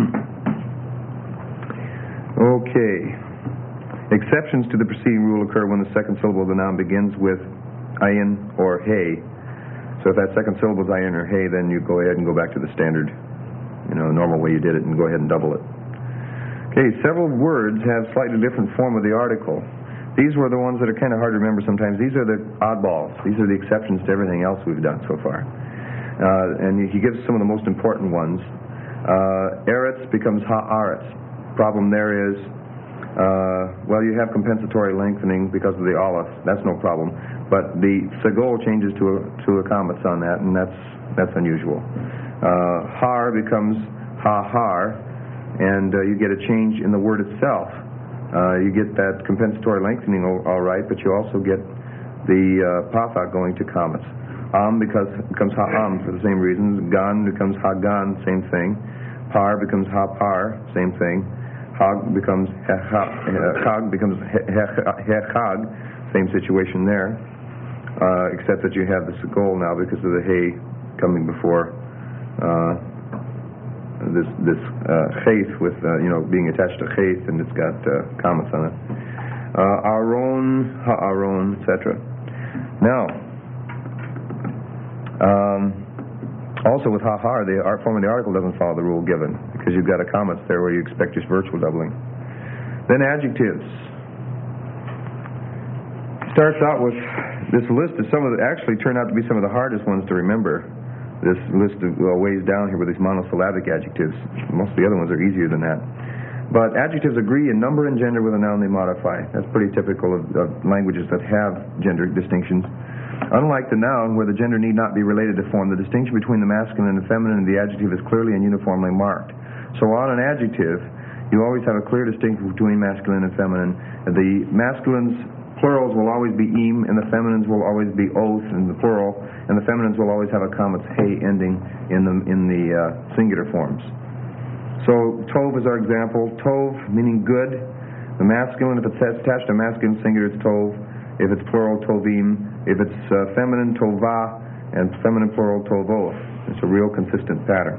Okay. Exceptions to the preceding rule occur when the second syllable of the noun begins with ayin or hey. So if that second syllable is ayin or hey, then you go ahead and go back to the standard, you know, normal way you did it, and go ahead and double it. Okay, several words have slightly different form of the article. These were the ones that are kind of hard to remember sometimes. These are the oddballs. These are the exceptions to everything else we've done so far. Uh, and he gives some of the most important ones. Uh, eretz becomes ha-aretz. Problem there is, Uh, well, you have compensatory lengthening because of the aleph. That's no problem. But the sagol changes to a, to a kametz on that, and that's that's unusual. Uh, har becomes ha-har, and uh, you get a change in the word itself. Uh, you get that compensatory lengthening all right, but you also get the uh, pathak going to kametz. Am because becomes ha-am for the same reasons. Gan becomes ha-gan, same thing. Par becomes ha-par, same thing. Hag becomes Chag becomes Hechag, same situation there, uh, except that you have the Sagol now because of the Hey coming before uh, this this uh, Chayth with uh, you know being attached to Chayth, and it's got uh, comments on it. Uh, Aron, Ha-Aron, et cetera. Now, um, also with Ha-Har, the art form of the article doesn't follow the rule given, because you've got a comments there where you expect just virtual doubling. Then adjectives. Starts out with this list of some of the, actually turned out to be some of the hardest ones to remember. This list of well, ways down here with these monosyllabic adjectives. Most of the other ones are easier than that. But adjectives agree in number and gender with a noun they modify. That's pretty typical of, of languages that have gender distinctions. Unlike the noun, where the gender need not be related to form, the distinction between the masculine and the feminine in the adjective is clearly and uniformly marked. So on an adjective, you always have a clear distinction between masculine and feminine. The masculines, plurals will always be im, and the feminines will always be oath in the plural, and the feminines will always have a comments hey ending in the in the uh, singular forms. So tov is our example. Tov meaning good. The masculine, if it's attached to masculine singular, it's tov. If it's plural, tovim. If it's uh, feminine, tova, and feminine plural, tovoth. It's a real consistent pattern.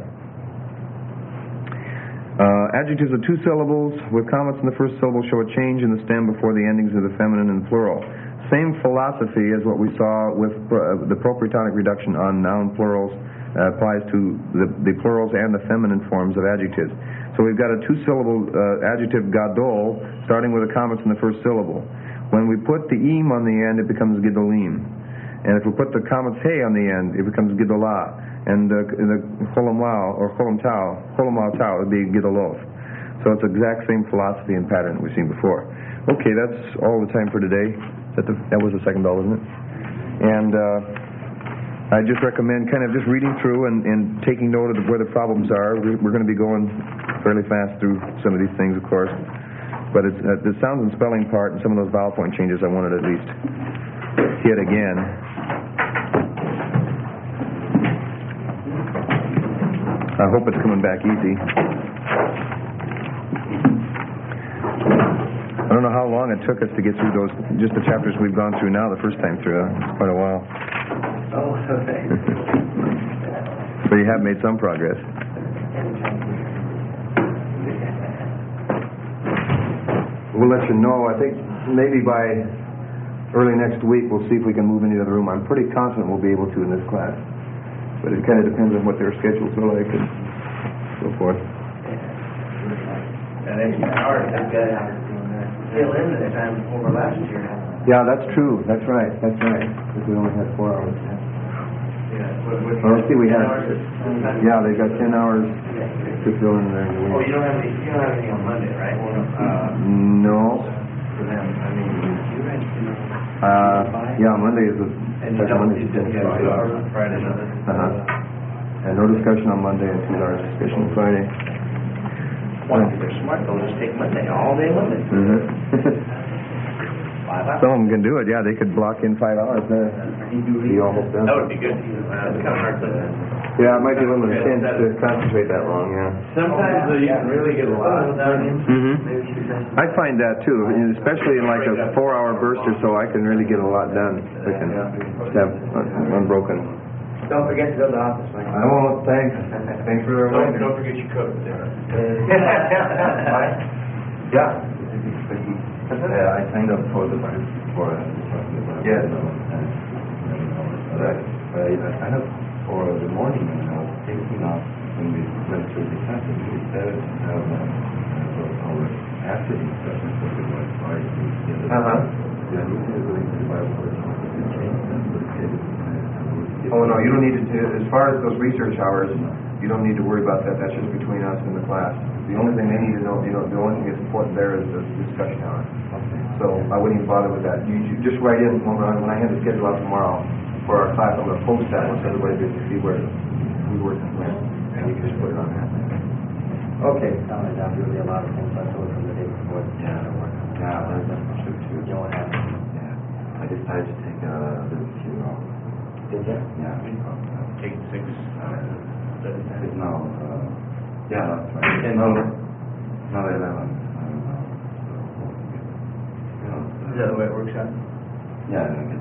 Uh, adjectives of two syllables with comments in the first syllable show a change in the stem before the endings of the feminine and plural. Same philosophy as what we saw with uh, the propretonic reduction on noun plurals uh, applies to the, the plurals and the feminine forms of adjectives. So we've got a two-syllable uh, adjective gadol starting with the comments in the first syllable. When we put the im on the end, it becomes gidolim. And if we put the comments hey on the end, it becomes gidolah. And uh, the cholam lao, or cholam tau, cholam lao tau would be gidolov. So it's the exact same philosophy and pattern that we've seen before. Okay, that's all the time for today. That, the, that was the second bell, wasn't it? And uh, I just recommend kind of just reading through and, and taking note of the, where the problems are. We're, we're going to be going fairly fast through some of these things, of course. But it's, uh, the sounds and spelling part and some of those vowel point changes I wanted to at least hit again. I hope it's coming back easy. I don't know how long it took us to get through those, just the chapters we've gone through now the first time through. It's quite a while. Oh, okay. So you have made some progress. We'll let you know. I think maybe by early next week we'll see if we can move into the other room. I'm pretty confident we'll be able to in this class. But it kind of depends on what their schedules are like and so forth. And then hours, I've got to fill in the time over last year. Yeah, that's true. That's right. That's right. Because we only had four hours. Yeah. What, what, Well, let's see, we ten have, hours is- yeah, they've got ten hours to fill in there. Oh, you don't have any, you don't have anything on Monday, right? Well, uh, No. for them, I mean, you guys do. Uh, yeah, Monday is a And you special don't, Monday. you didn't get two hours on Friday, another. Uh-huh. And no discussion on Monday and two hours discussion on Friday. Well, if they're smart, they'll just take Monday, all day Monday. Mm-hmm. Five hours. Some of them can do it, yeah, they could block in five hours. Uh, be almost done. That would be good. Uh, It's kind of hard to. Yeah, it might be a little intense to concentrate that long, yeah. Sometimes uh, you can really get a lot done. Mm-hmm. I find that too, and especially in like a four-hour burst or so, I can really get a lot done. I can have un- unbroken. Don't forget to go to the office, Mike. I won't, thanks. Thanks for the Don't, reminder. don't forget your coat there. Yeah. Yeah, I signed up for the, for, Yes. but I, I signed up for the morning and I was taking off when we went through the classes. We said, um, our after the session, so it was five to the other. Uh-huh. Yeah, we were going to buy for the change and the kids. Oh, no, you don't need to, as far as those research hours, you don't need to worry about that. That's just between us and the class. The only thing they need to know, you know, the only thing that's important there is the discussion hour. So I wouldn't even bother with that. You, you just write in when I, when I hand the schedule out tomorrow for our class. I'm going to post that once everybody gets to see where we work when, and you can just put it on there. Okay. Sounds like that would be a lot of things left over from the day before. Yeah, yeah, that's that's true too. You know what happened? Yeah, I decided to take a little few off. Did you? Yeah. Take six, uh, seven, ten. No, uh, yeah, that's right. Ten No, more. no, eleven. I don't know. So, you know, Is that the way it works out? yeah,